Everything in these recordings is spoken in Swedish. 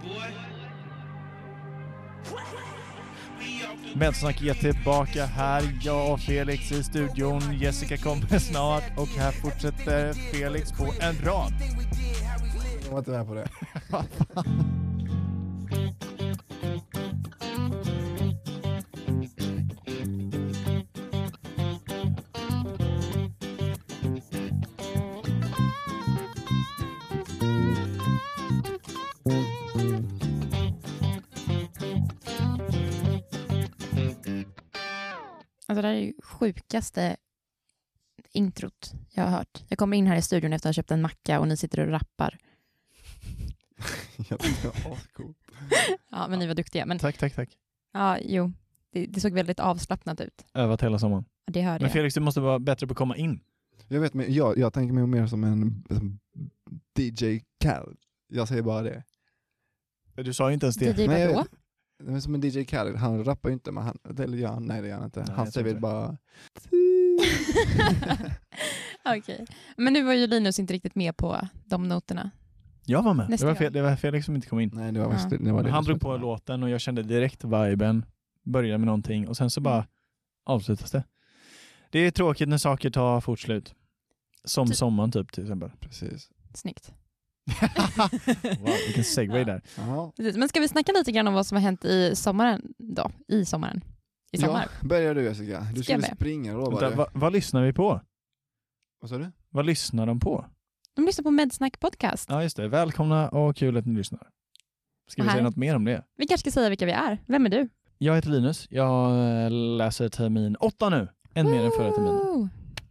Medsnack är tillbaka här. Jag och Felix i studion. Jessica kommer snart och här fortsätter Felix på en rad. Jag var inte med på det. Alltså det här är ju sjukaste introt jag har hört. Jag kommer in här i studion efter att ha köpt en macka och ni sitter och rappar. Jag tycker det var ascoolt. Ja, men ni var duktiga. Men, Tack. ja, jo. Det såg väldigt avslappnat ut. Övat hela sommaren. Ja, det hörde Men jag. Felix, du måste vara bättre på att komma in. Jag vet, men jag tänker mig mer som en DJ Khaled. Jag säger bara det. Du sa ju inte ens det. DJ Nej, vadå? Men som en DJ Khaled, han rappar ju inte, men han, eller ja, nej det gör han inte. Nej, Han jag säger tror väl bara... Okej. Men nu var ju Linus inte riktigt med på de noterna. Jag var med. Nästa gång. Det var Felix som inte kom in. Nej, det var, Ja. det var det. Han drog på låten och jag kände direkt viben. Började med någonting och sen så bara avslutas det. Det är tråkigt när saker tar fort slut. Som sommaren typ till exempel. Precis. Snyggt. Wow, vilken segway där. Jaha. Precis. Men ska vi snacka lite grann om vad som har hänt i sommaren då? I sommar. Ja, börjar du Jessica. Du Ska skulle jag med? springa då var Vänta, det. vad lyssnar vi på? Vad sa du? Vad lyssnar de på? De lyssnar på Medsnack podcast. Ja just det, välkomna och kul att ni lyssnar. Ska vi Och här- säga något mer om det? Vi kanske ska säga vilka vi är. Vem är du? Jag heter Linus, jag läser termin 8 nu. En mer än förra terminen. Woo!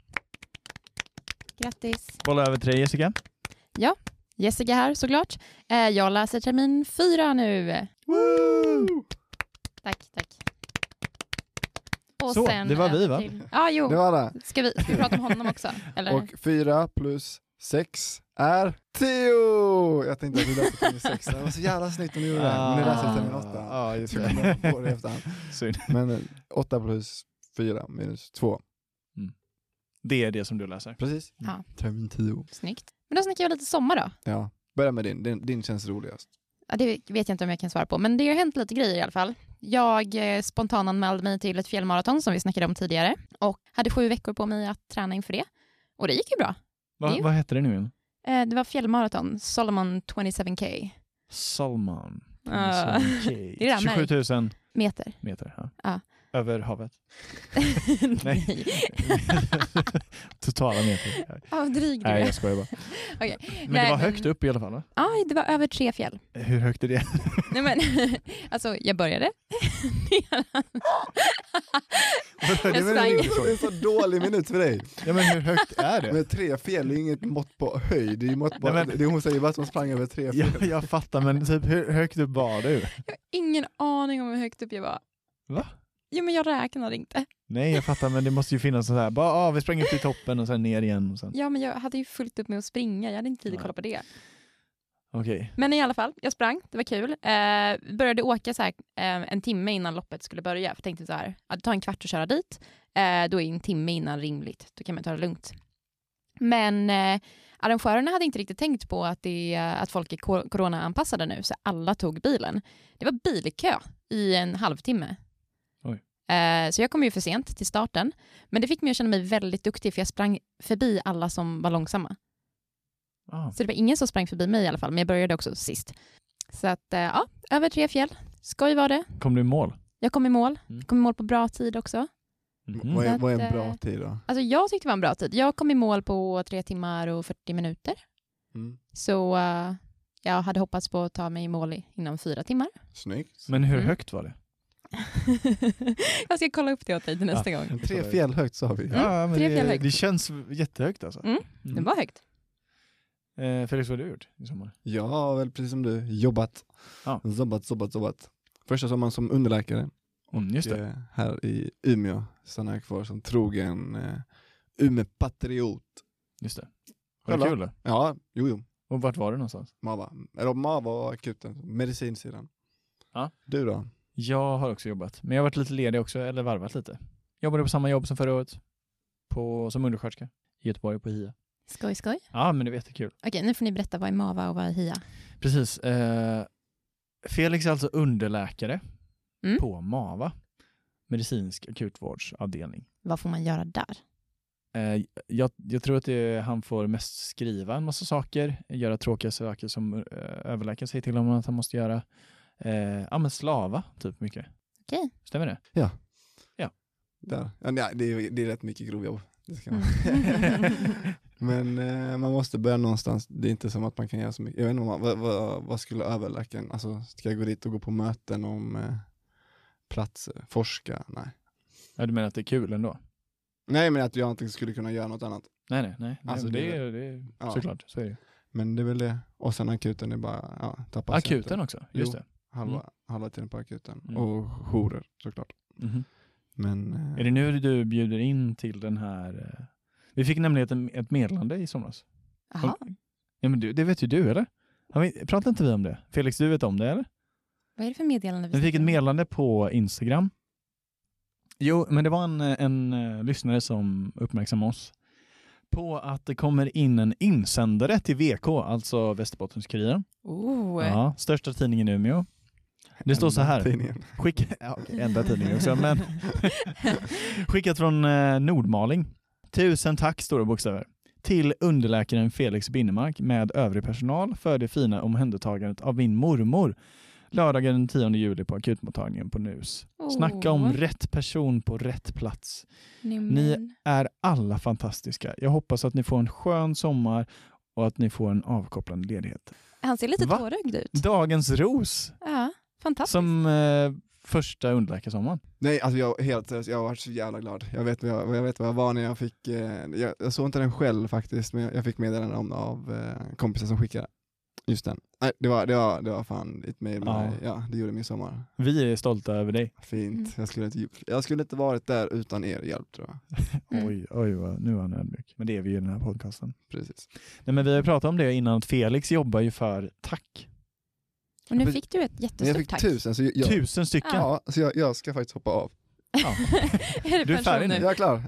Grattis. Bolla över till dig Jessica. Jessica här såklart. Jag läser termin 4 nu. Woo! Tack. Och Så, det var vi, va? Ja, jo. Det var det. Ska vi prata om honom också? Eller? Och 4 plus 6 är 10! Jag tänkte att vi läste termin 6. Det var så jävla snyggt om ni gjorde det. Men ni läste termin 8. Ja, just Så det. kommer jag på det i efterhand. Synd. Men 8 plus 4 minus 2. Det är det som du läser. Precis. Ja. Termin 10. Snyggt. Men då snackar jag lite sommar då. Ja. Börja med din känns roligast. Ja, det vet jag inte om jag kan svara på. Men det har hänt lite grejer i alla fall. Jag spontananmälde mig till ett fjällmaraton som vi snackade om tidigare. Och hade 7 veckor på mig att träna inför det. Och det gick ju bra. Vad heter det nu igen? Det var fjällmaraton. Solomon 27K. Salman. Det är det här 27 000 Meter. meter. Ja. Ja. Över havet. Nej. Totala meter. Ja, dryg du. Nej, jag skojar bara. Okej. Men Nej, det var högt upp i alla fall, va? Ja, det var över 3 fjäll. Hur högt är det? Nej, men alltså, jag började. Det är en så dålig minut för dig. Ja, men hur högt är det? Men 3 fjäll är inget mått på höjd. Det är mått på, Nej, men- det hon säger bara att hon sprang över 3 fjäll. Ja, jag fattar, men typ hur högt upp var du? Jag har ingen aning om hur högt upp jag var. Va? Jo, men jag räknade inte. Nej, jag fattar, men det måste ju finnas så här. Bara, vi sprang upp till toppen och sen ner igen. Och sen. Ja, men jag hade ju fullt upp med att springa. Jag hade inte tid att kolla på det. Okej. Men i alla fall, jag sprang. Det var kul. Började åka så här, en timme innan loppet skulle börja. För jag tänkte så här, att det tar en kvart att köra dit. Då är en timme innan rimligt. Då kan man ta det lugnt. Men arrangörerna hade inte riktigt tänkt på att folk är corona-anpassade nu. Så alla tog bilen. Det var bilkö i en halvtimme. Oj. Så jag kom ju för sent till starten. Men det fick mig att känna mig väldigt duktig. För jag sprang förbi alla som var långsamma. Ah. Så det var ingen som sprang förbi mig i alla fall. Men jag började också sist. Så att ja, över 3 fjäll. Skoj var det. Kom du i mål? Jag kom i mål. Mm. Kom i mål på bra tid också. Mhm. Vad är Så att, en bra tid då? Alltså jag tyckte det var en bra tid. Jag kom i mål på 3 timmar och 40 minuter. Mm. Så jag hade hoppats på att ta mig i mål inom 4 timmar. Snyggt. Men hur Mm. högt var det? Jag ska kolla upp det åt dig till nästa gång. 3 fjäll högt sa vi. Ja, men 3 fjäll högt. det känns jättehögt alltså. Mm. Det var högt. Felix, vad har du gjort i sommar? Jag har väl precis som du jobbat. Ja. Jobbat. Första sommaren som underläkare. Just det. Här i Umeå stannar jag kvar som trogen Umeå-patriot. Just det. Var det Själva? kul då? Ja, jo. Och vart var du någonstans? Mava och akuten, medicinsidan. Ja. Du då? Jag har också jobbat. Men jag har varit lite ledig också, eller varvat lite. Jobbade på samma jobb som förra året. Som undersköterska. I Göteborg på HIA. Skoj. Ja, men det var jättekul. Okej, nu får ni berätta vad är MAVA och vad är HIA. Precis. Felix är alltså underläkare Mm. på MAVA, medicinsk akutvårdsavdelning. Vad får man göra där? Jag tror att han får mest skriva en massa saker, göra tråkiga saker som överläkaren säger till honom att han måste göra. Men slava typ mycket. Okej. Stämmer det? Där. Ja, nej, det är rätt mycket grovjobb. Det ska man. Mm. Men man måste börja någonstans. Det är inte som att man kan göra så mycket. Jag vet inte vad skulle överläkaren, alltså ska jag gå dit och gå på möten om platser, forska? Nej. Ja, du menar att det är kul ändå? Nej, men att jag inte skulle kunna göra något annat. Nej. Alltså, det är ja. såklart, så är det. Men det är väl det. Och sen akuten är bara ta patienter. Akuten också, just det. Halva tiden på akuten. Mm. Och jourer såklart. Mhm. Men Är det nu du bjuder in till den här... Vi fick nämligen ett meddelande i somras. Jaha. Ja, men det vet ju du, eller? Pratar inte vi om det? Felix, du vet om det, eller? Vad är det för meddelande? Vi fick ett meddelande på Instagram. Jo, men det var en lyssnare som uppmärksammade oss på att det kommer in en insändare till VK, alltså Västerbottens-Kuriren. Ja, största tidningen i Umeå. Det står så här. Enda tidningen också, men skickat från Nordmaling. 1000 tack, stora bokstäver, till underläkaren Felix Binnemark med övrig personal för det fina omhändertagandet av min mormor lördagen den 10 juli på akutmottagningen på NUS. Snacka om rätt person på rätt plats. Ni är alla fantastiska. Jag hoppas att ni får en skön sommar och att ni får en avkopplande ledighet. Han ser lite tårögd ut. Dagens ros. Ja, fantastiskt. Som första underläkarsommaren. Nej, alltså jag har varit så jävla glad. Jag vet vad jag var när jag fick, jag såg inte den själv faktiskt, men jag fick meddelanden av kompisar som skickade just den. Nej, det var fan ett mejl med mig. Ja, det gjorde min sommar. Vi är stolta över dig. Fint. Jag skulle inte varit där utan er hjälp, tror jag. Oj, nu var han ödmjuk. Men det är vi ju i den här podcasten. Precis. Nej, men vi har ju pratat om det innan, att Felix jobbar ju för tack. Och nu fick du ett jättestort tack. Jag fick 1000. Så 1000 stycken? Ja, så jag ska faktiskt hoppa av. Ja. Du är färdig nu? Jag är klar.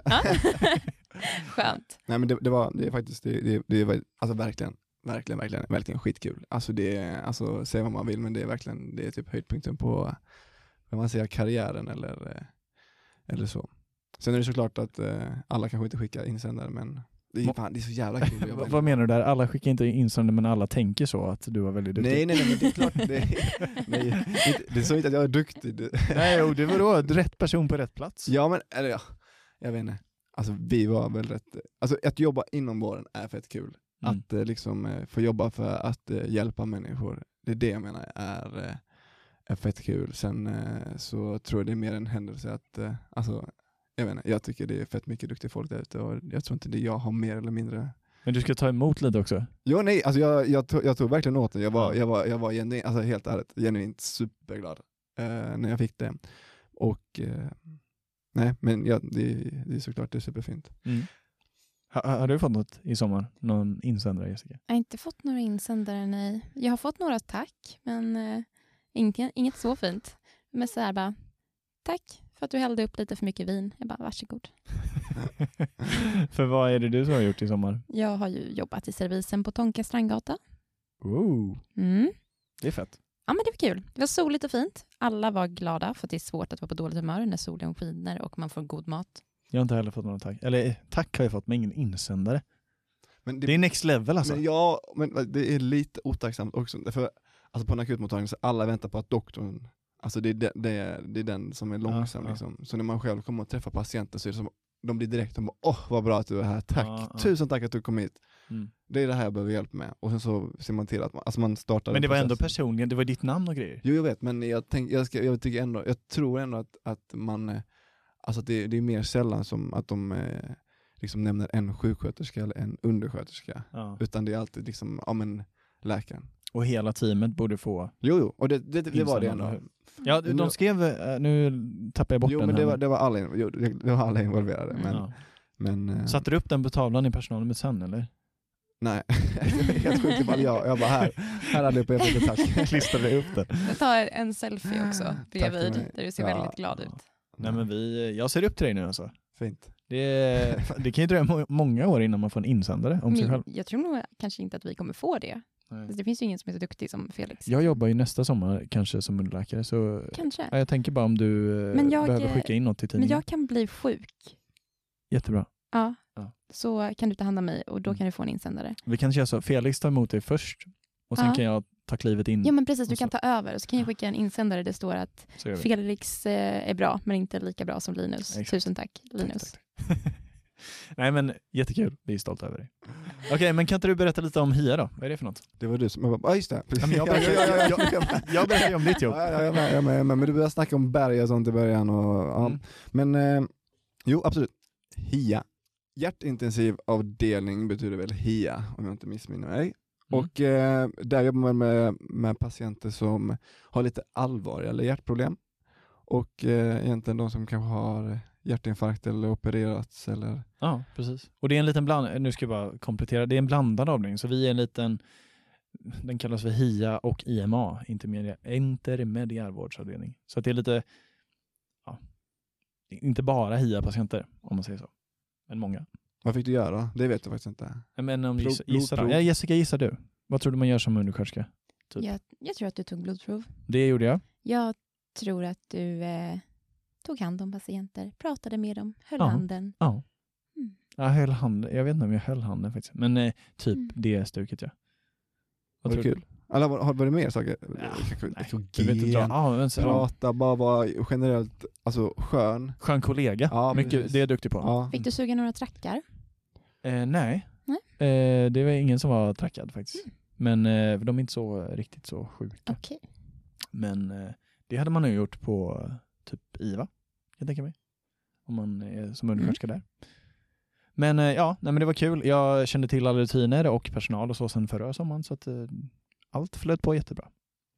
Skönt. Nej, men det är faktiskt det var alltså verkligen skitkul. Alltså säg vad man vill, men det är verkligen, det är typ höjdpunkten på, vad man säger, karriären eller så. Sen är det såklart att alla kanske inte skickar insändare, men det är så jävla kul att jobba. Vad menar du där? Alla skickar inte insändare, men alla tänker så att du var väldigt duktig. Nej, men det är klart. Det är så inte att jag är duktig. Nej, det var då rätt person på rätt plats. Ja, men jag vet inte. Alltså vi var väl rätt. Alltså att jobba inom vården är fett kul. Att liksom få jobba för att hjälpa människor. Det är det jag menar är fett kul. Sen så tror jag det är mer en händelse att alltså jag vet inte, jag tycker det är fett mycket duktiga folk där ute och jag tror inte det jag har mer eller mindre. Men du ska ta emot lite också? Jo, nej, alltså jag tog verkligen åt det. Jag var genuint, alltså helt ärligt, genuint superglad när jag fick det. Och nej, men det är såklart det är superfint. Mm. Har du fått något i sommar? Någon insändare, Jessica? Jag har inte fått några insändare, nej. Jag har fått några tack, men inget så fint. Men så här bara, tack för att du hällde upp lite för mycket vin. Jag bara, varsågod. För vad är det du som har gjort i sommar? Jag har ju jobbat i servisen på Tonka Strandgata. Det är fett. Ja, men det var kul. Det var soligt och fint. Alla var glada, för det är svårt att vara på dåligt humör när solen skiner och man får god mat. Jag har inte heller fått någon tack. Eller tack har jag fått, men ingen insändare. Men det är next level alltså. Men det är lite otacksamt också. För alltså på en akutmottagning så alla väntar på att doktorn, alltså det är den som är långsam. Liksom. Så när man själv kommer att träffa patienter så är det som, de blir direkt och bara, vad bra att du är här, tack. Tusen tack att du kom hit. Det är det här jag behöver hjälp med. Och sen så ser man till att man startar. Men det var ändå personligen, det var ditt namn och grejer. Jo, jag vet, men jag tror ändå att man, alltså att det är mer sällan som att de liksom nämner en sjuksköterska eller en undersköterska. Ja. Utan det är alltid liksom, läkaren. Och hela teamet borde få. Jo, och det var det ändå. Ja, de skrev, nu tappar jag bort den. Jo, men det var alla involverade. Men satte du upp den på tavlan i personalrummet sen, eller? Nej, helt sjukt ifall jag var här allihopa, jag fick tack. Klistrade upp den. Jag tar en selfie också bredvid, där du ser väldigt glad ut. Nej, men jag ser upp till dig nu alltså. Fint. Det kan ju dröja många år innan man får en insändare om sig själv. Jag tror nog kanske inte att vi kommer få det. Nej. Det finns ju ingen som är så duktig som Felix. Jag jobbar ju nästa sommar kanske som underläkare. Så Kanske. jag tänker bara om du behöver skicka in något till Men tidningen. jag kan bli sjuk. Jättebra. Ja. Ja. Så kan du ta hand om mig och då kan du få en insändare. Vi kan köra så. Felix tar emot dig först. Och sen Ja. kan jag ta klivet in. Ja men precis, du Och kan ta över. Så kan jag skicka en insändare där det står att Så gör vi. Felix är bra men inte lika bra som Linus. Exakt. Tusen tack Linus. Tack. Nej men jättekul. Vi är stolta över dig. Okej, men kan inte du berätta lite om HIA då? Vad är det för något? Det var du som... Ja, just det. Ja, men jag berättar ju om ditt jobb. Jag är med. Men du började snacka om berg och sånt i början. Och, ja. Mm. Men jo, absolut. HIA. Hjärtintensiv avdelning betyder väl HIA, om jag inte missminner mig. Och där jobbar man med patienter som har lite allvarligare hjärtproblem. Och egentligen de som kanske har hjärtinfarkt eller opererats. Eller... Ja, precis. Och det är en liten nu ska jag bara komplettera, det är en blandad avdelning. Så vi är en liten, den kallas för HIA och IMA, intermediärvårdsavdelning. Så att det är lite, ja, inte bara HIA-patienter om man säger så, men många. Vad fick du göra? Det vet jag faktiskt inte. Men om gissar då. Blodprov. Ja, Jessica, gissar du? Vad tror du man gör som undersköterska? Typ. Jag tror att du tog blodprov. Det gjorde jag. Jag tror att du tog hand om patienter, pratade med dem, höll Ja. handen. Ja. Mm. Jag höll handen. Jag vet inte om jag höll handen faktiskt. Men typ det stuket, ja. Vad tror kul. Alla, har det mer saker? Nej, Ekogen, du vet inte. Ja, men prata, bara vara generellt alltså, skön. skön kollega. Ja, Mycket, precis. det är jag duktig på. Ja. Fick du suga några trackar? Nej. Det var ingen som var trackad faktiskt. Men de är inte så riktigt så sjuka. Okej. Men det hade man nog gjort på typ IVA. Jag tänker mig. Om man är som undersköterska där. Men men det var kul. Jag kände till alla rutiner och personal och så sen förra sommaren. Så att allt flöt på jättebra.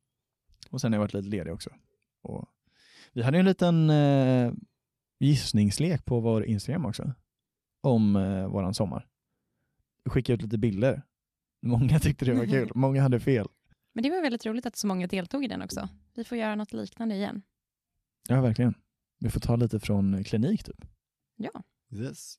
Och sen har jag varit lite ledig också. Och vi hade en liten gissningslek på vår Instagram också. Om våran sommar. Jag skickade ut lite bilder. Många tyckte det var kul. Många hade fel. Men det var väldigt roligt att så många deltog i den också. Vi får göra något liknande igen. Ja, verkligen. Vi får ta lite från klinik typ. Ja. Yes.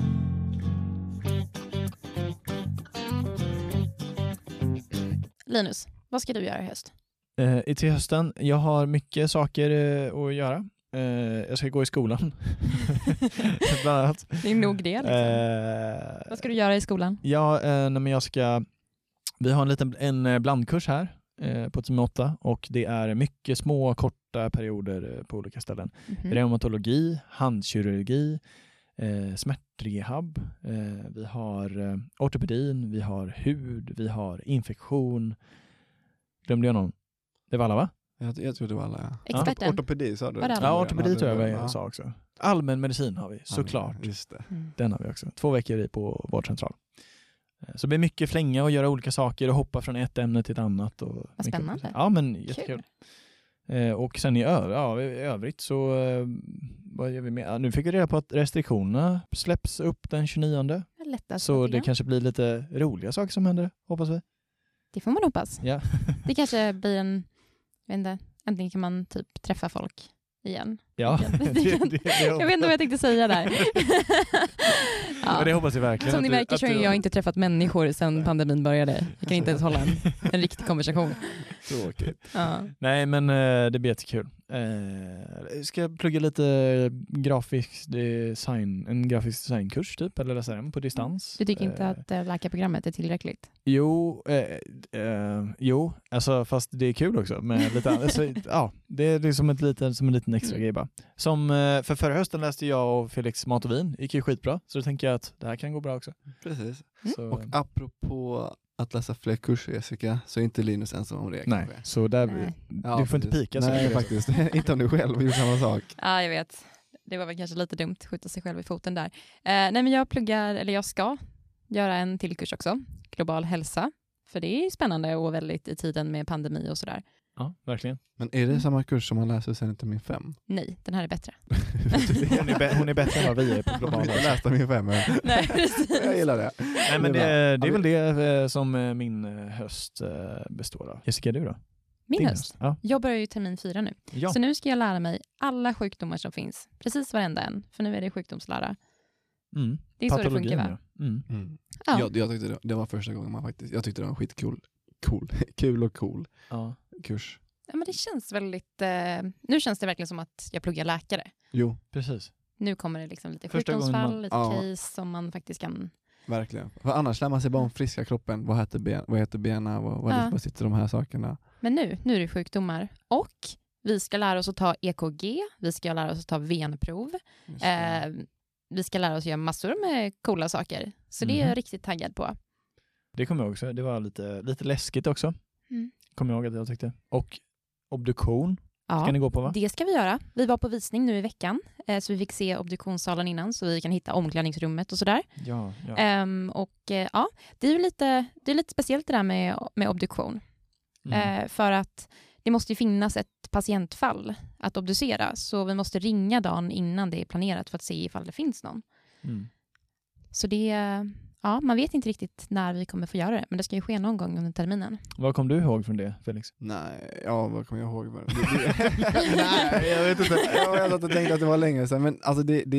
Linus, vad ska du göra i höst? Till hösten, jag har mycket saker att göra. Jag ska gå i skolan. Bland annat. Det är nog det. Liksom. Vad ska du göra i skolan? Ja, men vi har en blandkurs här på Team 8 och det är mycket små korta perioder på olika ställen. Reumatologi, handkirurgi, smärtrehab, vi har ortopedin, vi har hud, vi har infektion. Glömde jag någon? Det var alla, va? Jag tror det var alla, ja. Experten. Ortopedi sa du? Var det alla? Ja, ortopedi tror jag Ja. sa också. Allmän medicin har vi, såklart. Just det. Den har vi också. 2 veckor på vårdcentral. Så det blir mycket flänga och göra olika saker och hoppa från ett ämne till ett annat. Och vad spännande. Ja, men jättekul. Och sen i övrigt så vad gör vi med? Nu fick vi reda på att restriktionerna släpps upp den 29. Så det kanske blir lite roliga saker som händer, hoppas vi. Det får man hoppas. Ja. Det kanske blir jag vet inte, äntligen kan man typ träffa folk igen. Ja, jag vet inte vad jag tänkte säga där. Ja. Det hoppas jag verkligen. Som ni märker så har jag inte träffat människor sedan pandemin började. Jag kan inte ens hålla en riktig konversation. Tråkigt. Ja. Nej, men det blir jättekul. Ska jag plugga lite grafisk designkurs typ, eller läsa den på distans. Du tycker inte att läkarprogrammet är tillräckligt? Jo, alltså fast det är kul också med lite alltså, ja, det är som en liten extra grej bara. Som för förra hösten läste jag och Felix Mat och vin, gick ju skitbra, så då tänker jag att det här kan gå bra också. Precis. Så, och apropå att läsa fler kurser, Jessica, så är inte Linus ensam om det. Nej, så där du får inte pika. Nej, faktiskt. Inte om du själv gjort samma sak. Ja, jag vet. Det var väl kanske lite dumt att skjuta sig själv i foten där. Nej, men jag ska göra en till kurs också. Global hälsa. För det är spännande och väldigt i tiden med pandemi och sådär. Ja, verkligen. Men är det samma kurs som man läser sen till min 5? Nej, den här är bättre. hon är bättre än vad vi är på global hälsa. Jag läste min 5. Nej, precis. Jag gillar det. Nej, men det är väl det som min höst består av. Jessica, du då? Min höst? Ja. Jag börjar ju termin 4 nu. Ja. Så nu ska jag lära mig alla sjukdomar som finns. Precis varenda en. För nu är det sjukdomslära. Det är så det funkar, va? Ja. Jag tyckte det var första gången jag tyckte det var en skitcool kul och cool Ja. kurs. Ja, men det känns väldigt... nu känns det verkligen som att jag pluggar läkare. Jo, Precis. Nu kommer det liksom lite Första gången sjukdomsfall, man- lite Ja. case som man faktiskt kan... verkligen. För annars lär man sig bara om friska kroppen. Vad heter benen? Vad sitter de här sakerna? Men nu är det sjukdomar. Och vi ska lära oss att ta EKG, vi ska lära oss att ta venprov. Just det. Vi ska lära oss göra massor med coola saker. Så det är Mhm. jag riktigt taggad på. Det kommer jag också. Det var lite läskigt också. Mm. Kommer jag ihåg att jag tyckte. Och obduktion Ja, ska ni gå på, va? det ska vi göra. Vi var på visning nu i veckan. Så vi fick se obduktionssalen innan så vi kan hitta omklädningsrummet och sådär. Ja. Ja, det är ju det är lite speciellt det där med obduktion. Mm. För att det måste ju finnas ett patientfall att obducera. Så vi måste ringa dagen innan det är planerat för att se ifall det finns någon. Mm. Så man vet inte riktigt när vi kommer få göra det. Men det ska ju ske någon gång under terminen. Vad kom du ihåg från det, Felix? Nej, vad kommer jag ihåg? Nej, jag vet inte. Jag tänkte att det var länge sedan. Men alltså det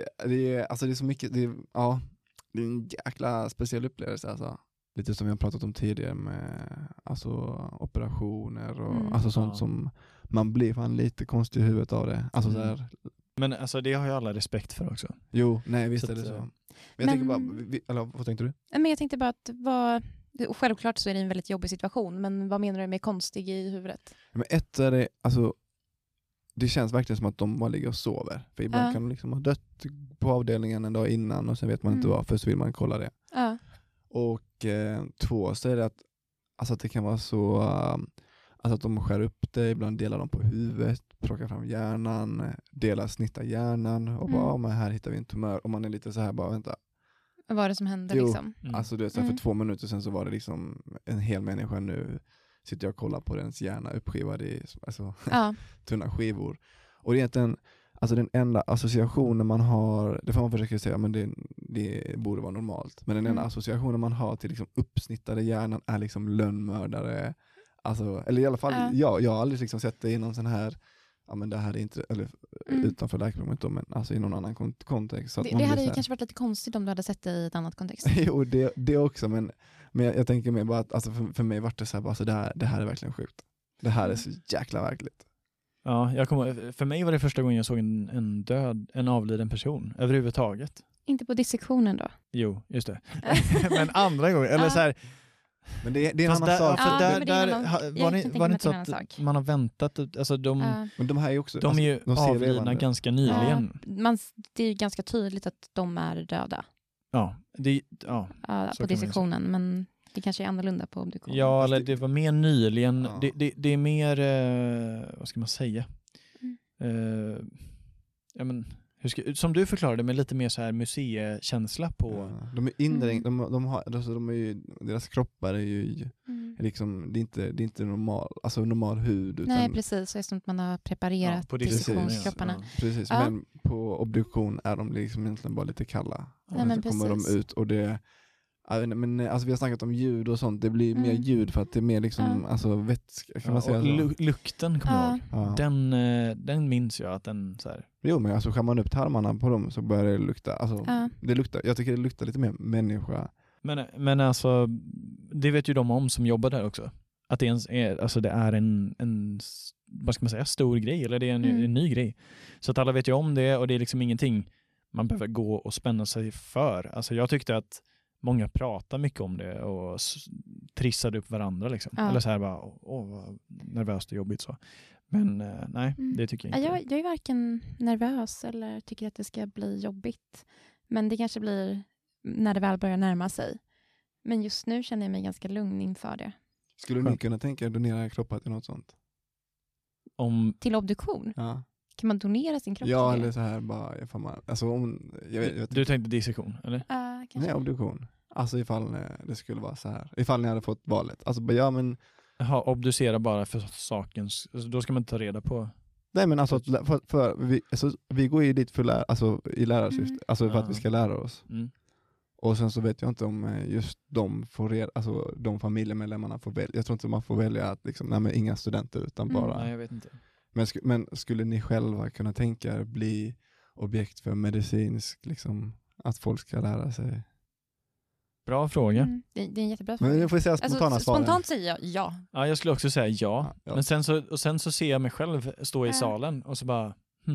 är så mycket. Det är en jäkla speciell upplevelse. Alltså. Lite som jag har pratat om tidigare med alltså, operationer och alltså sånt som man blir fan lite konstig i huvudet av det. Alltså, så här. Men alltså det har jag alla respekt för också. Jo, nej visst Så är det att, så. men- Men jag tänker bara, eller vad tänkte du? Men jag tänkte bara att självklart så är det en väldigt jobbig situation. Men vad menar du med konstig i huvudet? Men ett är det, alltså det känns verkligen som att de bara ligger och sover. För ibland kan de liksom ha dött på avdelningen en dag innan och sen vet man inte varför, så vill man kolla det. Ja. Och 2 så är det att det kan vara så alltså att de skär upp det, ibland delar de på huvudet, plockar fram hjärnan, snittar hjärnan och bara, men här hittar vi en tumör. Och man är lite så här, bara vänta. Vad var det som hände Jo. liksom? Alltså det, så här, för 2 minuter sen så var det liksom en hel människa, nu sitter jag och kollar på dens hjärna uppskivad i alltså, tunna skivor. Och det är egentligen, alltså den enda associationen man har, det får man försöka säga, men det borde vara normalt. Men den enda associationen man har till liksom uppsnittade hjärnan är liksom lönnmördare. Alltså, eller i alla fall, jag har aldrig liksom sett det i någon sån här, ja men det här är inte, eller utanför läkarrummet då, men alltså i någon annan kontext. Så att Det hade ju kanske varit lite konstigt om du hade sett det i ett annat kontext. Jo, det också, men jag tänker mig bara att alltså för mig var det så här, bara, alltså det här är verkligen sjukt. Det här är så jäkla verkligt. Ja, för mig var det första gången jag såg en avliden person överhuvudtaget. Inte på dissektionen då? Jo, just det. Men andra gånger, eller så här. Men det är en Fast annan sak. men det är en annan- var jag det inte så kan tänka mig att att det är en man har väntat, alltså Men de här är också, de är ju de ser avlidna levande. ganska nyligen. Det är ju ganska tydligt att de är döda Ja, på kan man ju dissektionen, men det kanske är annorlunda på obduktion. Ja, eller det var mer nyligen. Ja. Det är mer, vad ska man säga? Ja, men, som du förklarade, med lite mer så här museikänsla på... Ja, de är inringd, de är ju, deras kroppar är ju liksom, det är inte normal hud. Utan, Nej, precis. Så är det som att man har preparerat på dissektionskropparna. Ja. Precis, Ja. men på obduktion är de liksom egentligen bara lite kalla. Nej, Och men så kommer precis. de ut och det... Men alltså vi har snackat om ljud och sånt, det blir mer ljud för att det är mer liksom, alltså vätska, kan man säga så? Lukten kommer jag ihåg. Ja. Den minns jag att den så här... Jo, men alltså skär man upp tarmarna på dem så börjar det lukta, alltså jag tycker det luktar lite mer människa. Men alltså, det vet ju de om som jobbar där också. Att det ens är, alltså det är en vad ska man säga, stor grej, eller det är en ny grej. Så att alla vet ju om det, och det är liksom ingenting man behöver gå och spänna sig för. Alltså jag tyckte att många pratar mycket om det och trissade upp varandra liksom. Ja. Eller så här bara, vad nervöst och jobbigt så. Men nej, det tycker jag inte. Jag är varken nervös eller tycker att det ska bli jobbigt. Men det kanske blir när det väl börjar närma sig. Men just nu känner jag mig ganska lugn inför det. Skulle ni kunna tänka er donera kroppar till något sånt? Till obduktion? Ja. Kan man donera sin kropp Ja, till eller så här bara, ifall man, alltså om, jag vet Du tänkte dissektion, eller? kanske. Nej, obduktion. Alltså ifall det skulle vara så här. Ifall ni hade fått valet. Alltså ja, men Jaha, obducera bara för sakens... Alltså, då ska man inte ta reda på... nej, men alltså vi går ju dit för i lärarsyfte. Alltså för att vi ska lära oss. Mm. Och sen så vet jag inte om just de familjemedlemmarna får välja. Jag tror inte man får välja att liksom, nej, men inga studenter utan bara... Nej, jag vet inte. Men skulle ni själva kunna tänka er bli objekt för medicinsk, liksom, att folk ska lära sig? Bra fråga. Det är en jättebra fråga. Men jag får säga spontana svaren. Spontant säger jag ja. Ja, jag skulle också säga ja. Ja. Men sen så ser jag mig själv stå i salen och så bara,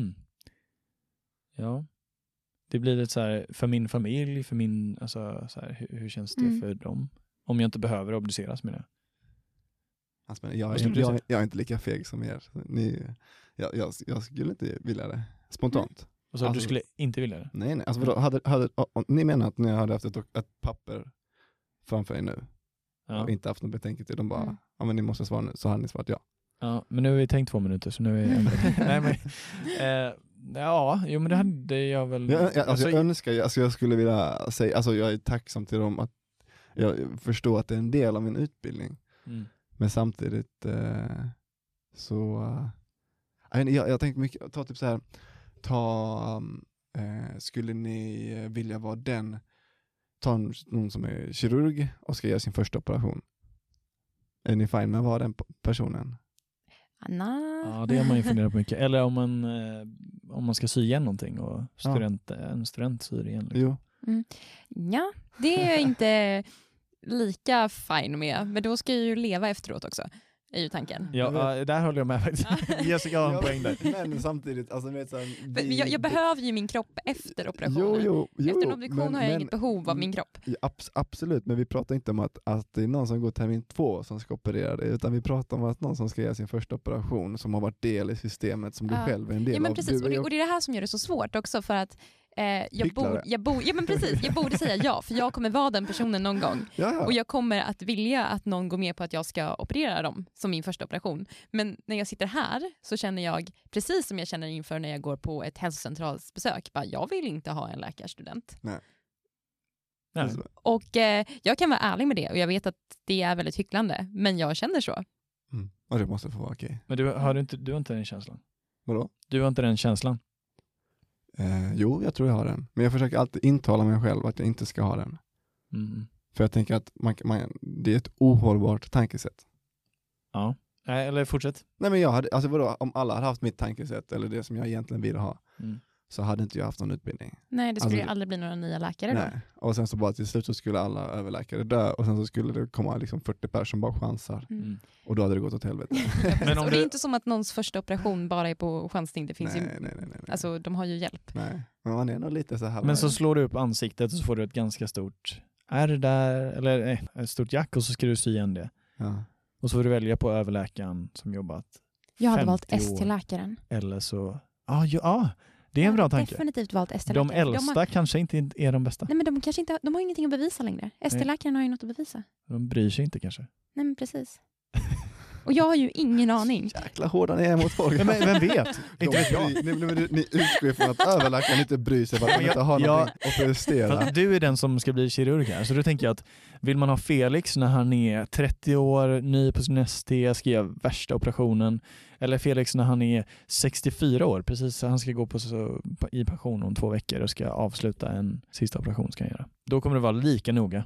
ja. Det blir lite så här för min familj, för min, alltså så här, hur känns det för dem? Om jag inte behöver obduceras med det. Alltså, jag är inte lika feg som er. Jag skulle inte vilja det. Spontant. Och så alltså, du skulle inte vilja det? Nej. Alltså, ni menar att ni hade haft ett papper framför er nu och inte haft någon betänketid. De bara, ja men ni måste svara nu. Så hade ni svarat ja. Ja, men nu har vi tänkt 2 minuter så nu är nej, men, men det hade jag väl. Jag önskar, jag skulle vilja säga, alltså jag är tacksam till dem att jag förstår att det är en del av min utbildning. Men samtidigt jag tänkte mycket, ta typ så här, skulle ni vilja vara ta någon som är kirurg och ska göra sin första operation? Är ni fine med att vara den personen? Ja, det har man ju funderat på mycket. Eller om man ska sy igen någonting och en student syr igen. Liksom. Jo. Ja, det är jag inte lika fine med. Men då ska jag ju leva efteråt också. Är ju tanken. Ja, där håller jag med faktiskt. Jessica har en poäng där. Men samtidigt, alltså, jag behöver ju min kropp efter operationen. Jo, efter en obduktion har jag inget behov av min kropp. Absolut, men vi pratar inte om att det är någon som går termin 2 som ska operera det, utan vi pratar om att någon som ska göra sin första operation som har varit del i systemet som du själv är en del av. Precis. Och det är det här som gör det så svårt också, för att jag borde säga ja, för jag kommer vara den personen någon gång. Ja. Och jag kommer att vilja att någon går med på att jag ska operera dem som min första operation. Men när jag sitter här så känner jag, precis som jag känner inför när jag går på ett hälsocentralsbesök, jag vill inte ha en läkarstudent. Nej. Och jag kan vara ärlig med det, och jag vet att det är väldigt hycklande, men jag känner så. Och det måste få vara okej. Men du har inte den känslan? Vadå? Du har inte den känslan? Jo, jag tror jag har den. Men jag försöker alltid intala mig själv att jag inte ska ha den. För jag tänker att det är ett ohållbart tankesätt. Ja, eller fortsätt. Nej, men om alla hade haft mitt tankesätt eller det som jag egentligen vill ha, så hade inte jag haft någon utbildning. Nej, det skulle ju aldrig bli några nya läkare då. Nej. Och sen så bara till slut så skulle alla överläkare dö, och sen så skulle det komma liksom 40 personer som bara chansar. Och då hade det gått åt helvete. Men och det är inte som att någons första operation bara är på chansning. Det finns nej. Alltså, de har ju hjälp. Nej, men man är nog lite så här. Men så slår du upp ansiktet och så får du ett ganska stort ett stort jack, och så ska du sy igen det. Ja. Och så får du välja på överläkaren som jobbat 50 Jag hade valt år. ST-läkaren. Eller så... det är en bra tanke. Definitivt valt ST-läkaren. De äldsta kanske inte är de bästa. Nej, men de har ingenting att bevisa längre. ST-läkaren har ju något att bevisa. De bryr sig inte kanske. Nej, men precis. Och jag har ju ingen aning. Jäkla hårda ni är mot folk. Men vem vet? Inte vet jag. Ni utgår från att överläkaren inte bryr sig för att de inte har någonting att prestera. Du är den som ska bli kirurg här. Så då tänker jag att vill man ha Felix när han är 30 år, ny på sin ST, ska göra värsta operationen, eller Felix när han är 64 år, precis, han ska gå i pension om 2 veckor och ska avsluta en sista operation ska han göra. Då kommer det vara lika noga.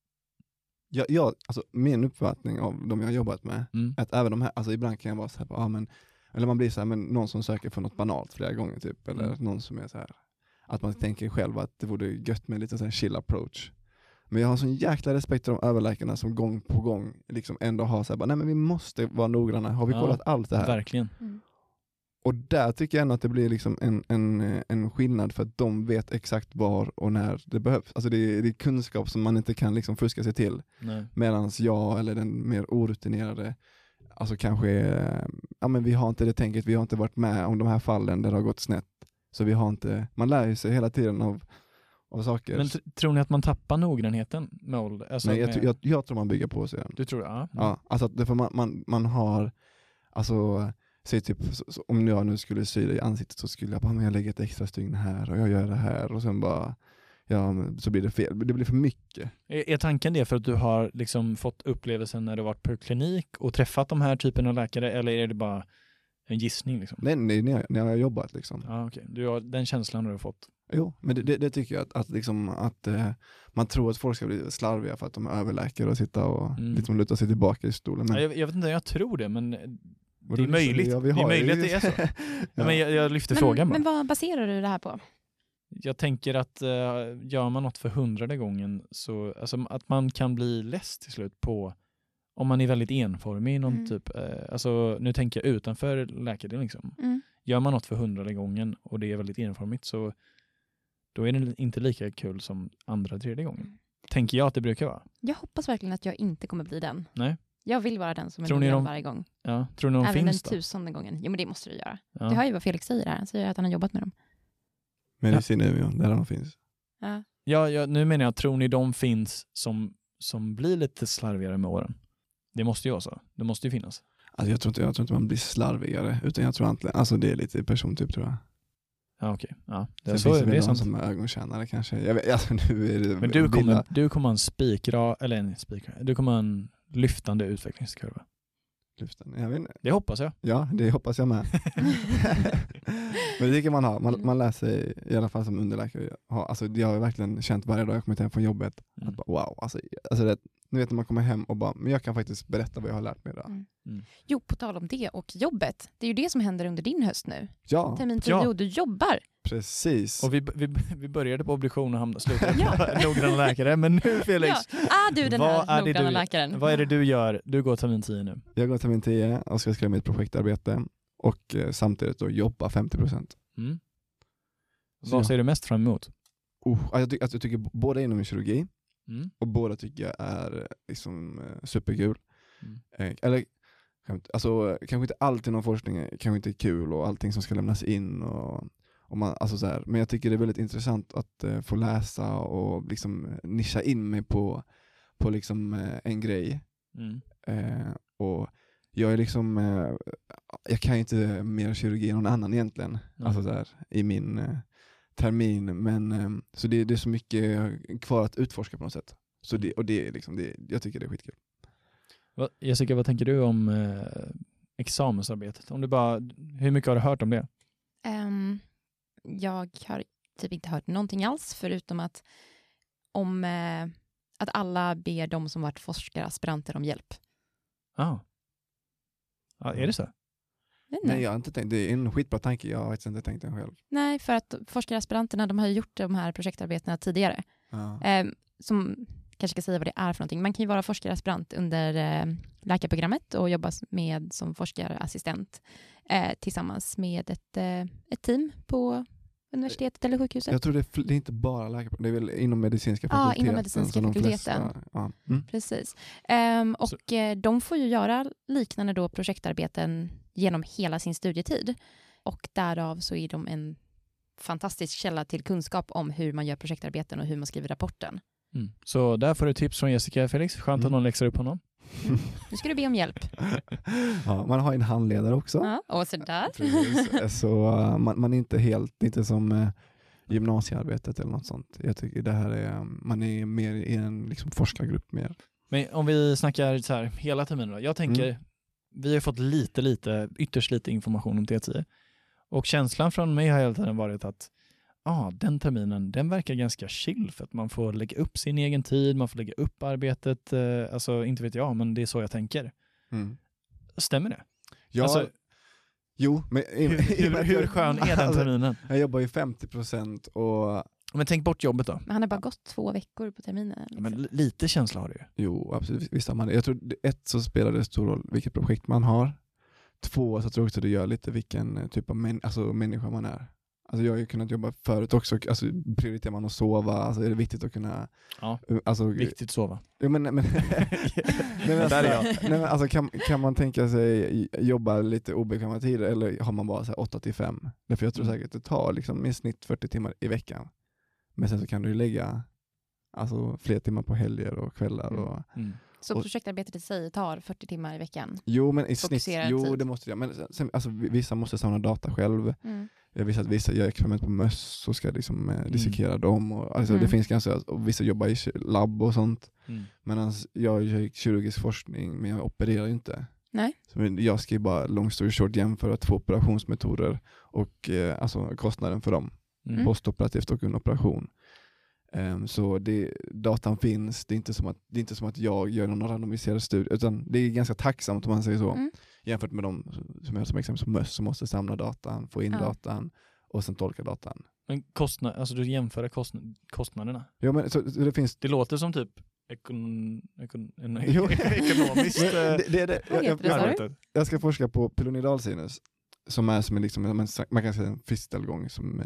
Alltså, min uppfattning av de jag har jobbat med, att även de här, alltså ibland kan jag vara så här, eller man blir så här, men någon som söker för något banalt flera gånger typ, eller någon som är så här, att man tänker själv att det vore gött med lite så här chill approach. Men jag har sån jäkla respekt för de överläkarna som gång på gång liksom ändå har så här, nej men vi måste vara noggranna, har vi kollat allt det här? Verkligen. Och där tycker jag ändå att det blir liksom en skillnad, för att de vet exakt var och när det behövs. Alltså det är kunskap som man inte kan liksom fuska sig till. Medan jag eller den mer orutinerade, alltså kanske, men vi har inte det tänket, vi har inte varit med om de här fallen där det har gått snett. Så vi har inte, man lär sig hela tiden av saker. Men tror ni att man tappar noggrannheten med ålder? Alltså nej, jag tror man bygger på sig. Du tror det? Ja. Ja, alltså därför man har, alltså säg typ, om jag nu skulle sy det i ansiktet så skulle jag lägga ett extra stygn här och jag gör det här och sen bara, så blir det fel. Det blir för mycket. Är tanken det för att du har liksom fått upplevelsen när du varit på klinik och träffat de här typen av läkare, eller är det bara en gissning liksom? Nej, när jag har jobbat liksom. Ja, okej. Du har den känslan du har fått. Jo, men det tycker jag att man tror att folk ska bli slarviga för att de är överläkare och sitta och liksom luta sig tillbaka i stolen. Men... Jag vet inte, jag tror det, men det är möjligt. Det är möjligt att det är så. Men jag lyfter frågan bara. Men vad baserar du det här på? jag tänker att gör man något för 100:e gången så alltså, att man kan bli less till slut på om man är väldigt enformig i någon typ, alltså nu tänker jag utanför läkardelen liksom. Gör man något för 100:e gången och det är väldigt enformigt så då är det inte lika kul som andra, 3:e gången. Tänker jag att det brukar vara. Jag hoppas verkligen att jag inte kommer bli den. Nej. Jag vill vara den som är Tror ni noggrann varje gång. Ja, tror ni de Även finns den då? 1000:e gången. Jo, men det måste du göra. Ja. Det hör ju vad Felix säger här. Han säger att han har jobbat med dem. Medicin Umeå, där de finns. Ja. Nu menar jag, tror ni de finns som blir lite slarvigare med åren? Det måste ju vara så. Det måste ju finnas. Alltså jag tror inte man blir slarvigare, utan jag tror alltså det är lite persontyp, tror jag. Ja, okej. Ja, det Sen så finns är det det väl någon sant. som är ögontjänare kanske. Jag vet, alltså, nu är det Men du kommer ha en spikra, eller en spikra. Du kommer ha en lyftande utvecklingskurva. lyften. Jag vet inte. Det hoppas jag. Ja, det hoppas jag med. Men det kan man ha. Man lär sig i alla fall som underläkare. Alltså, jag har verkligen känt varje dag jag kommit hem från jobbet att bara, wow, alltså det, nu vet man kommer hem och bara, men jag kan faktiskt berätta vad jag har lärt mig idag. Jo, på tal om det och jobbet. Det är ju det som händer under din höst nu. Ja, Termin 10 och du jobbar. precis. Och vi började på obduktion och slutade på noggranna läkare. Men nu Felix, Du den här noggranna läkaren. vad är det du gör? Du går termin 10 nu. Jag går termin 10 och ska skriva mitt projektarbete och samtidigt då jobba 50%. Vad ser du mest fram emot? Jag tycker båda är inom kirurgi och båda tycker jag är liksom superkul. Eller alltså, kanske inte alltid någon forskning kanske inte är kul och allting som ska lämnas in och man, alltså så här, men jag tycker det är väldigt intressant att få läsa och liksom nischa in mig på liksom en grej. Och jag är liksom jag kan inte mer kirurgi än någon annan egentligen. Alltså så här, i min termin, men så det är så mycket kvar att utforska på något sätt. Så det är liksom jag tycker det är skitkul. Jessica, vad tänker du om examensarbetet? Hur mycket har du hört om det? Jag har typ inte hört någonting alls förutom att alla ber de som varit forskaraspiranter om hjälp. Ja, är det så? Nej, jag har inte tänkt. Det är en skitbra tanke. Jag har faktiskt inte tänkt den själv. Nej, för att forskaraspiranterna, de har ju gjort de här projektarbetena tidigare. Som kanske ska säga vad det är för någonting. Man kan ju vara forskaraspirant under läkarprogrammet och jobba som forskarassistent tillsammans med ett team på universitetet eller sjukhuset. Jag tror det är inte bara läkarprogram. Det är väl inom medicinska fakulteten. Inom medicinska fakulteten. Precis. De får ju göra liknande då projektarbeten genom hela sin studietid. Och därav så är de en fantastisk källa till kunskap om hur man gör projektarbeten och hur man skriver rapporten. Så där får du tips från Jessica, Felix. Skönt att någon läxar upp honom. Nu ska du be om hjälp. Ja, man har en handledare också. Ja, och så där. Precis. Så man är inte som gymnasiearbetet eller något sånt. Jag tycker det här är, man är mer i en liksom forskargrupp mer. Men om vi snackar så här hela terminen då. Jag tänker, vi har fått ytterst lite information om T10. Och känslan från mig har hela tiden varit att den terminen, den verkar ganska chill för att man får lägga upp sin egen tid, man får lägga upp arbetet, alltså inte vet jag, men det är så jag tänker. Stämmer det? Ja, alltså, jo, men hur skön är den terminen? Jag jobbar ju 50% och... Men tänk bort jobbet då. Men han har bara gått 2 veckor på terminen. Liksom. Men lite känsla har du ju. Jo, absolut. Visst har man det. Jag tror 1 så spelar det stor roll vilket projekt man har. 2 så tror jag också det gör lite vilken typ av människa man är. Alltså jag har ju kunnat jobba förut också. Alltså prioriterar man att sova? Alltså är det viktigt att kunna... Ja, alltså, viktigt att sova. Ja, kan man tänka sig jobba lite obekväma tider eller har man bara 8-5? Därför jag tror säkert att det tar liksom, i snitt 40 timmar i veckan. Men sen så kan du ju lägga fler timmar på helger och kvällar. Så projektarbetet i sig tar 40 timmar i veckan? Jo, men i snitt, det måste jag. Men sen, vissa måste samla data själv. Jag visste att vissa gör experiment på möss så ska liksom dissekera dem. Och, det finns ganska, och vissa jobbar i labb och sånt. Men jag gör kirurgisk forskning men jag opererar inte. Nej. Så jag ska ju bara long story short jämföra 2 operationsmetoder och kostnaden för dem. Postoperativt och en operation. Så datan finns. Det är inte som att jag gör någon randomiserad studie, utan det är ganska tacksamt om man säger så. Jämfört med de som jag som exempel som möss som måste samla datan, få in datan och sen tolka datan. Men alltså du jämför kostnaderna. Ja, men så det finns... Det låter som typ ekonomiskt Jag ska forska på pilonidalsinus som är som liksom, man kan säga en fistelgång som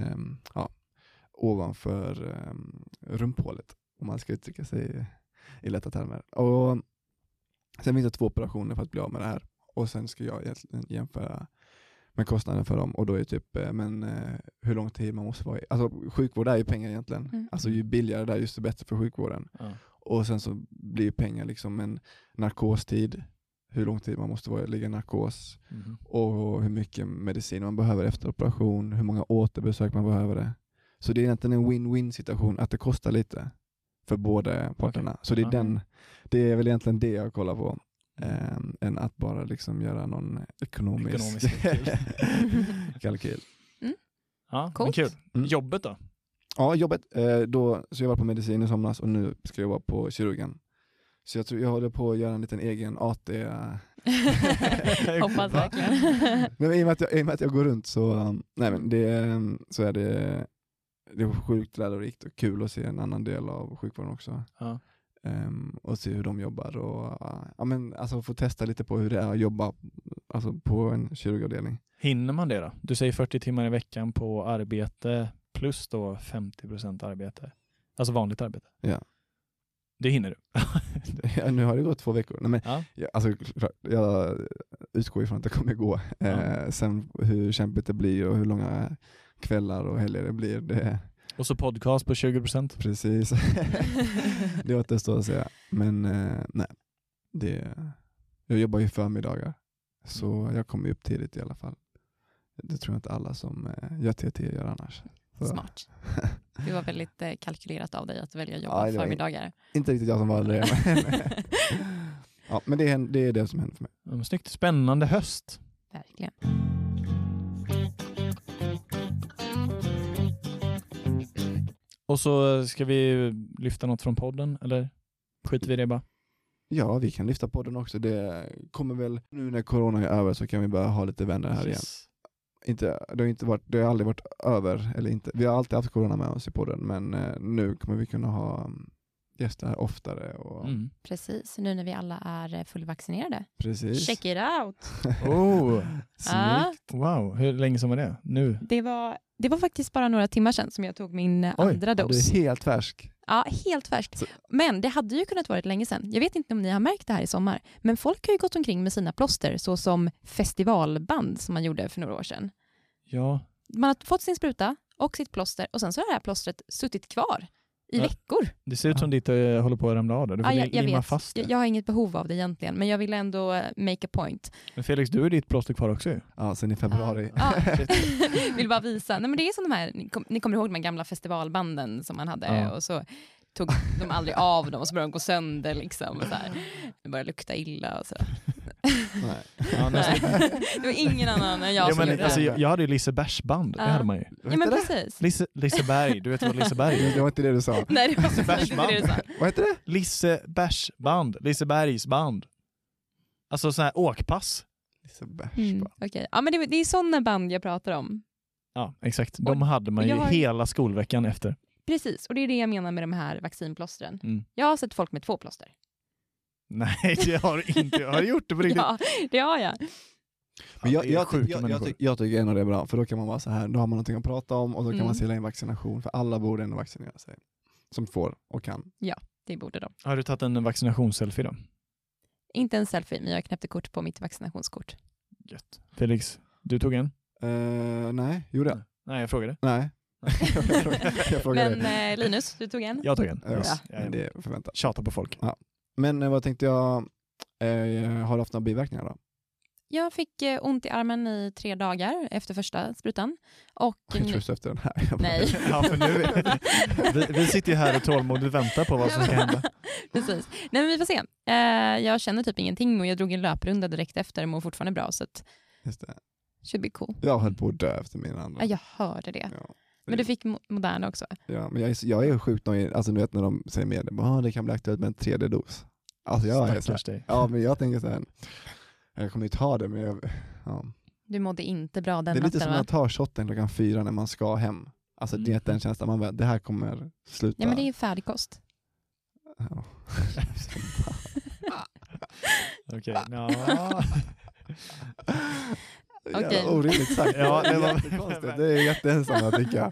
ovanför rumphålet, om man ska uttrycka sig i lätta termer. Och sen finns det 2 operationer för att bli av med det här. Och sen ska jag jämföra med kostnaden för dem. Och då är det typ, hur lång tid man måste vara i. Alltså sjukvård är ju pengar egentligen. Alltså ju billigare det är, just det bättre för sjukvården. Och sen så blir pengar liksom en narkostid. Hur lång tid man måste ligga i narkos. Och hur mycket medicin man behöver efter operation. Hur många återbesök man behöver det. Så det är egentligen en win-win situation att det kostar lite för båda parterna. Så det är det är väl egentligen det jag kollar på. Än att bara liksom göra någon ekonomisk kalkyl. Ja, men kul. Jobbet då? Ja, jobbet. Så jag var på medicin i somras och nu ska jag vara på kirurgen. Så jag tror jag håller på att göra en liten egen AT. Hoppas verkligen. Men i och med att jag går runt så är det sjukt lärorikt och kul att se en annan del av sjukvården också. Ja. Och se hur de jobbar och alltså få testa lite på hur det är att jobba alltså på en kirurgavdelning. Hinner man det då? Du säger 40 timmar i veckan på arbete plus då 50% arbete. Alltså vanligt arbete. Ja. Det hinner du. Ja, nu har det gått 2 veckor. Nej, men, jag utgår ifrån att det kommer gå. Sen hur kämpigt det blir och hur långa kvällar och helger det blir. Det... Och så podcast på 20%. Precis. Det återstår att säga. Men nej. Jag jobbar ju förmiddagar. Så jag kommer upp tidigt i alla fall. Det tror jag inte alla som gör TT gör annars. Så. Smart. Det var väldigt kalkylerat av dig att välja att jobba förmiddagar. Inte riktigt jag som valde det. Men det är det som händer för mig. Snyggt. Spännande höst. Verkligen. Och så ska vi lyfta något från podden, eller skiter vi det bara? Ja, vi kan lyfta podden också. Det kommer väl, nu när corona är över så kan vi bara ha lite vänner här igen. Det har aldrig varit över, eller inte. Vi har alltid haft corona med oss i podden, men nu kommer vi kunna ha gäster här oftare. Och... Precis, nu när vi alla är fullvaccinerade. Precis. Check it out! Snyggt! Wow, hur länge som var det? Nu? Det var faktiskt bara några timmar sedan som jag tog min andra dos. Du är helt färsk. Ja, helt färskt. Men det hade ju kunnat vara länge sedan. Jag vet inte om ni har märkt det här i sommar. Men folk har ju gått omkring med sina plåster så som festivalband som man gjorde för några år sedan. Ja. Man har fått sin spruta och sitt plåster och sen så har det här plåstret suttit kvar i veckor. Det ser ut som ditt håller på att ramla av det. Du får limma fast det. Jag har inget behov av det egentligen, men jag vill ändå make a point. Men Felix, du är ditt plåster kvar också ju. Ja, sen i februari. Vill bara visa. Nej, men det är som de här, ni kommer ihåg de här gamla festivalbanden som man hade och så tog de aldrig av dem och så började de gå sönder liksom. Och så här. Det började lukta illa och så. Nej. Det var ingen annan än jag som gjorde alltså, jag hade ju Lisebergsband, det hade man ju. Ja, men precis. Liseberg, du vet vad Liseberg är? Det var inte det du sa. Nej, det var inte det du sa. Vad heter det? Lisebergsband, Lisebergsband. Alltså sån här åkpass. Lisebergsband. Okej. Ja, men det är sådana band jag pratar om. Ja, exakt. De hade man ju hela skolveckan efter. Precis, och det är det jag menar med de här vaccinplåstren. Jag har sett folk med 2 plåster. Nej, det har inte. Jag har gjort det på riktigt. Ja, det har jag. Men jag tycker ändå det är bra, för då kan man vara så här, då har man någonting att prata om och då kan man sälja in vaccination, för alla borde ändå vaccinera sig. Som får och kan. Ja, det borde de. Har du tagit en vaccinationsselfie då? Inte en selfie, men jag knäppte kort på mitt vaccinationskort. Gött. Felix, du tog en? Nej, gjorde jag? Nej, jag frågade. Nej. jag frågade. Men Linus, du tog en? Jag tog en. Ja. Det är förväntat. Tjata på folk. Ja. Men vad tänkte jag, har du haft några biverkningar då? Jag fick ont i armen i 3 dagar efter första sprutan. Och just efter den här. Nej. Ja, för nu, vi sitter ju här och tålmodigt väntar på vad som ska hända. Precis. Nej, men vi får se. Jag känner typ ingenting och jag drog en löprunda direkt efter och mår fortfarande bra. Så att just det. Should be cool. Jag höll på att dö efter min andra. Ja, jag hörde det. Ja. Men du fick Moderna också. Ja, men jag är sjukt nöjd. Alltså nu vet när de säger med det, det kan bli aktuellt med en 3:e dos. Alltså jag är så här, ja, men jag tänker så här, jag kommer ju ta det, men jag, Du mådde inte bra den natten, det är lite som att ta shotten 4:00 när man ska hem. Alltså det är inte en känsla man vet, det här kommer sluta. Ja, men det är ju färdigkost. Ja. Okej, ja. Okej. Ja, orimligt sagt. Ja, det var jättekonstigt. Det är jätteensamma tycker jag.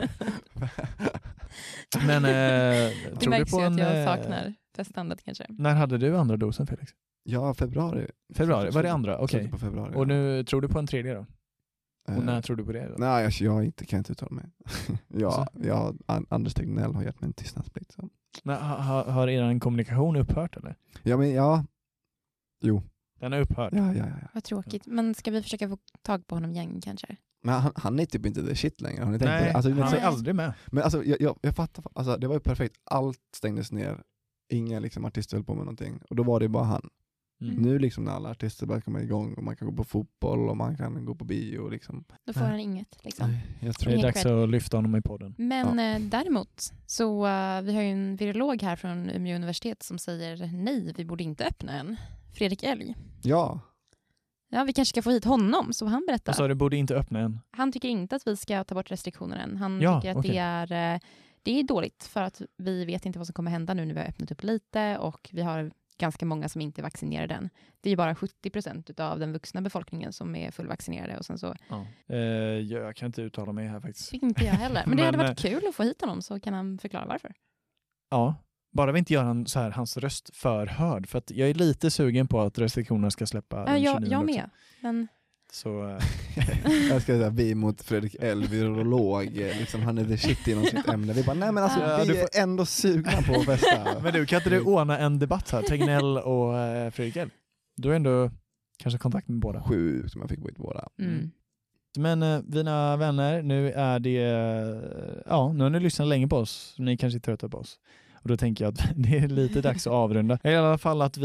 Men Det tror du märks på ju en... att jag saknar teststandet kanske. När hade du andra dosen, Felix? Ja, februari. Februari? Var det andra? Okej. Slutet på februari. Och nu tror du på en tredje då? Och när Eh, tror du på det då? Nej, jag kan inte uttala mig. Alltså? Anders Tegnell har gett mig en tystnadsplikt. Så. Men, har er kommunikation upphört eller? Ja, men ja. Jo. Den har upphört? Ja. Vad tråkigt. Men ska vi försöka få tag på honom igen kanske? Men han är typ inte the shit längre. Har ni tänkt på Nej, det? Alltså, han är Nej. aldrig med. men alltså, jag fattar. Alltså, det var ju perfekt. Allt stängdes ner. Inga liksom, artister höll på med någonting. Och då var det bara han. Mm. Nu liksom när alla artister börjar komma igång och man kan gå på fotboll och man kan gå på bio. Liksom. Då får han inget liksom. Nej, jag Det tror är Ingen dags att lyfta honom i podden. Men däremot så vi har ju en virolog här från Umeå universitet som säger nej, vi borde inte öppna än. Fredrik Elg. Ja. Ja, vi kanske ska få hit honom så han berättar. Så du borde inte öppna än? Han tycker inte att vi ska ta bort restriktioner än. Han Ja, tycker att okej. det är dåligt för att vi vet inte vad som kommer hända nu när vi har öppnat upp lite och vi har ganska många som inte är vaccinerade än. Det är ju bara 70% av den vuxna befolkningen som är fullvaccinerade och sen så Ja. Jag kan inte uttala mig här faktiskt. fick inte jag heller. Men det hade Men, varit kul att få hit honom så kan han förklara varför. Ja, bara vi inte gör hans röst för hörd. För att jag är lite sugen på att restriktionerna ska släppa den 29 Jag också. med. Men Så, Jag ska säga vi mot Fredrik L, virolog. Liksom, han är the shit inom sitt ämne. Vi bara, nej men alltså Ja, vi du är ändå sugna på att festa. men du, kan inte du ordna en debatt här? Tegnell och Fredrik L. Du har ändå kanske kontakt med båda. Sjukt som jag fick på båda. Men mina vänner, nu är det... nu har ni lyssnat länge på oss. Ni kanske är trötta på oss. Och då tänker jag att det är lite dags att avrunda. I alla fall att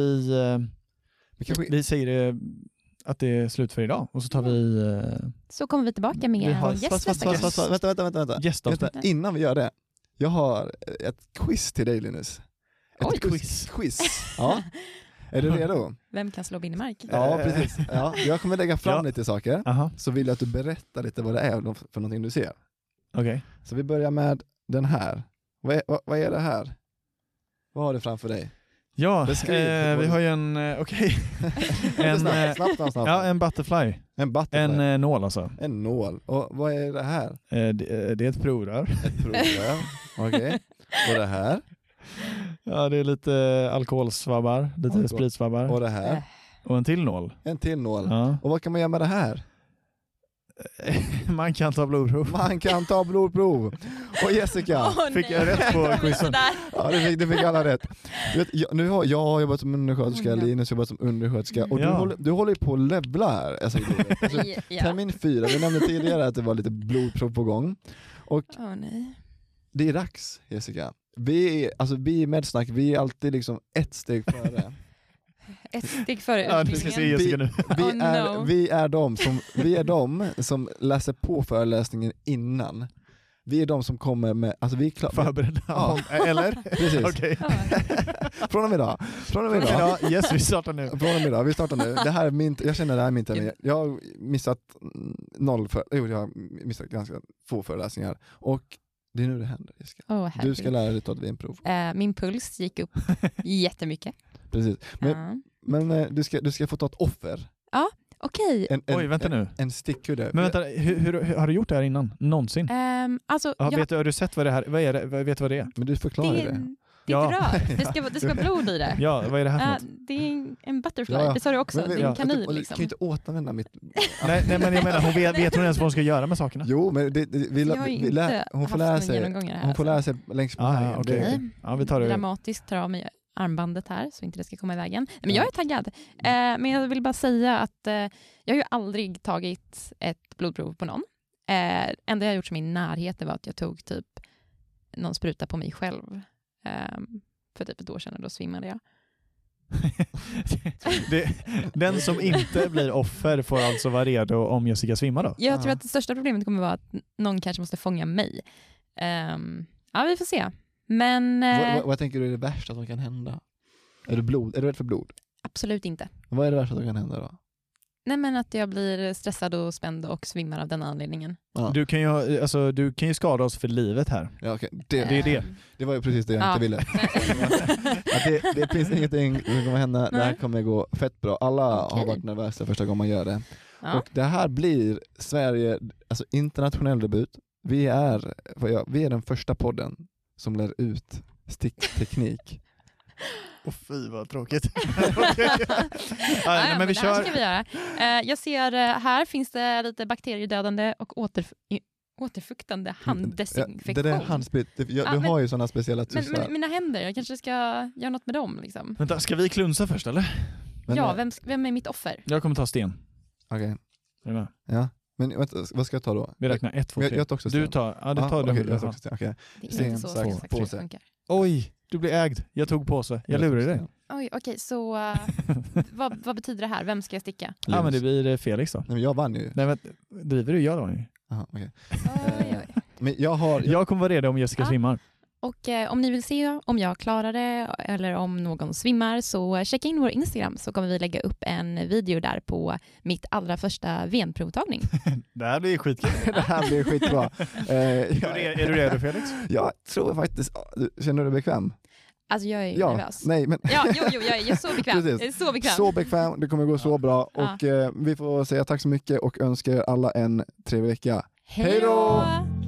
vi säger att det är slut för idag. Och så tar vi... så kommer vi tillbaka med Vi har- en gäst nästa gång. Vänta. gästavsnitt. Innan vi gör det. Jag har ett quiz till dig Linus. Oj. Quiz. Ja. Är du redo? Vem kan slå Binnemark? Ja, precis. Ja, jag kommer lägga fram Ja. lite saker. Aha, Så vill jag att du berättar lite vad det är för någonting du ser. okej. Så vi börjar med den här. Vad är det här? Vad har du framför dig? Ja, Beskriv. vi har ju en... Okej. Snabbt. Ja, en butterfly. En butterfly. En nål alltså. En nål. Och vad är det här? Det är ett provrör. Ett provrör. Okej. Och det här? Ja, det är lite alkoholsvabbar, lite Alkohol. spritsvabbar. Och det här? Och en till nål. En till nål. Ja. Och vad kan man göra med det här? Man kan ta blodprov. Man kan ta blodprov. Och Jessica, Fick jag rätt på quizen? ja, det fick alla rätt. Du vet, jag har jobbat som undersköterska, Mm. Linus har jobbat som undersköterska och Ja. du håller ju på att levla här. Alltså, Ja. termin 4, vi nämnde tidigare att det var lite blodprov på gång. Och Åh nej. det är dags Jessica. Vi i Medsnack, vi är alltid liksom ett steg före. Ett steg före Ja, du ska se utbildningen. Jessica nu. Vi är de som läser på föreläsningen innan. Vi är de som kommer med, alltså vi är klara. Förberedda. Ja. Eller? Precis. Okej. Ja. Från och med idag. Yes, vi startar nu. Från och med idag. Vi startar nu. Det här är jag känner det här är min termin. Jag har missat jag har missat ganska få föreläsningar. Och det är nu det händer, Jessica. Åh, Du ska herregud. lära dig ta ett vinprov. Min puls gick upp jättemycket. Precis. Men, Ja. men du ska få ta ett offer. Okej. Oj, vänta nu. En stickkudde. Men vänta, hur har du gjort det här innan? Någonsin? Alltså, Ja, jag, har du sett vad det här vad är det? Vet du vad det är? Men du det förklarar är det. ett Ja. rör. Det ska vara blod i det. Ja, vad är det här för något? Det är en butterfly. Ja. Det sa du också. Men- det är en kanin jag liksom. kan ju inte återanvända mitt... Nej, men jag menar, hon vet hon ens vad hon ska göra med sakerna? Jo, men Jag har ju inte hon får haft lära någon sig. genomgång i det här. Hon får alltså. lära sig längs med Ah, vägen. ja, okej. Det- Nej. Ja, vi tar det. Dramatiskt tar av mig armbandet här så inte det ska komma i vägen. Men jag är taggad. Men jag vill bara säga att jag har ju aldrig tagit ett blodprov på någon. Enda jag gjort som i närheten var att jag tog typ någon spruta på mig själv. För typ ett år sedan och då svimmade jag. Den som inte blir offer får alltså vara redo om Jessica svimmar då? Jag tror att det största problemet kommer vara att någon kanske måste fånga mig. Ja, vi får se. Men Vad tänker du är det värsta som kan hända? Är du rädd för blod? absolut inte. Vad är det värsta som kan hända då? Nej, men att jag blir stressad och spänd och svimmar av den anledningen. Ja. Du kan ju skada oss för livet här. Ja, okay. Det är det. Det var ju precis det jag inte ville. Det finns ingenting som kommer hända. Det här kommer gå fett bra. Alla har varit nervösa första gången man gör det. Ja. Och det här blir Sverige, alltså internationell debut. Vi är den första podden som lär ut stickteknik. Fy vad tråkigt. Men vi det här ska vi göra. Jag ser här finns det lite bakteriedödande och återfuktande handdesinfektion. Det där handsprit, du har ju sådana speciella tussar. Men mina händer, jag kanske ska göra något med dem. Liksom. Vänta, ska vi klunsa först eller? Vem är mitt offer? Jag kommer ta sten. Okej. Är du med? Ja. Men vänta, vad ska jag ta då? Vi räknar 1, 2, 3. Jag tar också sten. Du tar den okej, vill du jag tar ha. också sten. Okej. Det är Sten, inte så sax, det påse. funkar. Oj, du blir ägd. Jag tog påse. Jag lurar dig. Oj, okej, så vad betyder det här? Vem ska jag sticka? Ja, men det blir Felix då. Nej, men jag vann ju. Nej, men driver du? Jag då? Aha, okay. Oj. Men jag kommer vara redo om Jessica svimmar. Och om ni vill se om jag klarar det eller om någon svimmar, så checka in vår Instagram, så kommer vi lägga upp en video där på mitt allra första venprovtagning. Det här blir skitkul. Det här blir skitbra. Är du redo Felix? Jag tror faktiskt. Känner du dig bekväm? Alltså jag är nervös. Nej, men... jag är så bekväm. Precis. Jag är så bekväm. Så bekväm, det kommer gå så bra. Och vi får säga tack så mycket och önskar alla en trevlig vecka. Hej då!